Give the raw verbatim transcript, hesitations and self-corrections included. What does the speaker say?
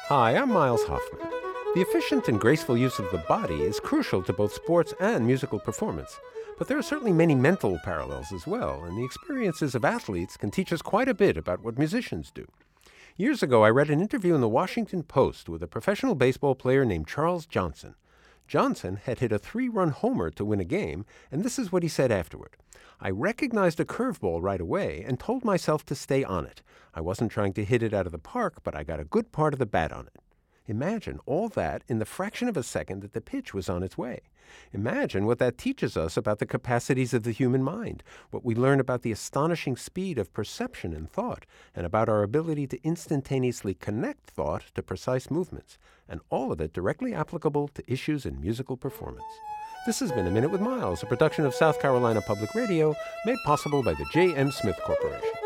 Hi, I'm Miles Hoffman. The efficient and graceful use of the body is crucial to both sports and musical performance. But there are certainly many mental parallels as well, and the experiences of athletes can teach us quite a bit about what musicians do. Years ago, I read an interview in the Washington Post with a professional baseball player named Charles Johnson. Johnson had hit a three-run homer to win a game, and this is what he said afterward. I recognized a curveball right away and told myself to stay on it. I wasn't trying to hit it out of the park, but I got a good part of the bat on it. Imagine all that in the fraction of a second that the pitch was on its way. Imagine what that teaches us about the capacities of the human mind, what we learn about the astonishing speed of perception and thought, and about our ability to instantaneously connect thought to precise movements, and all of it directly applicable to issues in musical performance. This has been A Minute with Miles, a production of South Carolina Public Radio, made possible by the J M. Smith Corporation.